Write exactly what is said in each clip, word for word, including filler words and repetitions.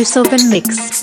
Susovan Mix.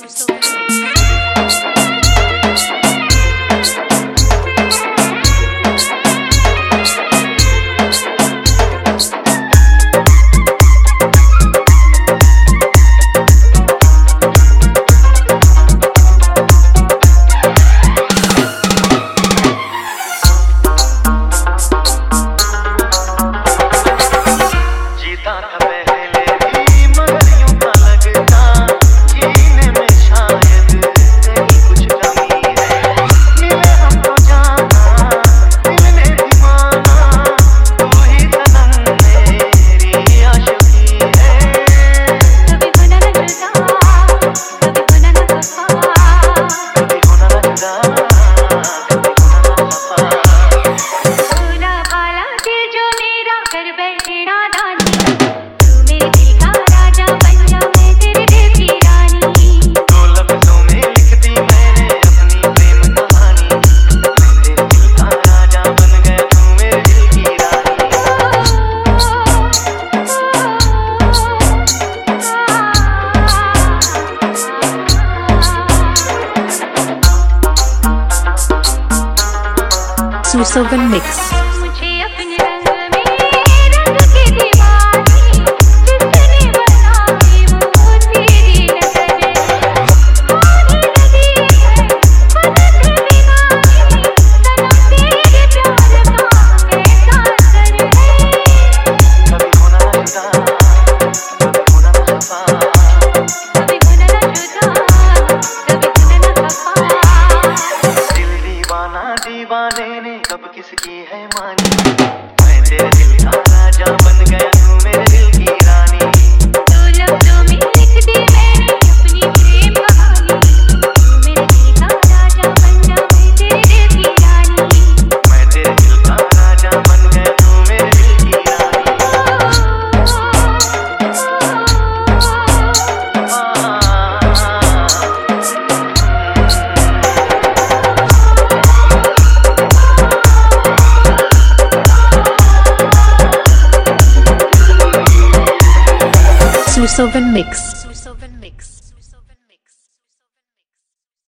Susovan Mix. दीवाने ने कब किसकी है मानी, मैं तेरे दिल का राजा बन गया, तू मेरे दिल की रानी। दो लफ्जों में लिख दी मैंने अपनी प्रेम कहानी, तू मेरे दिल का राजा बन जा, मैं तेरे दिल की रानी। मैं तेरे दिल का राजा बन गया, तू मेरे दिल की रानी। Susovan Mix.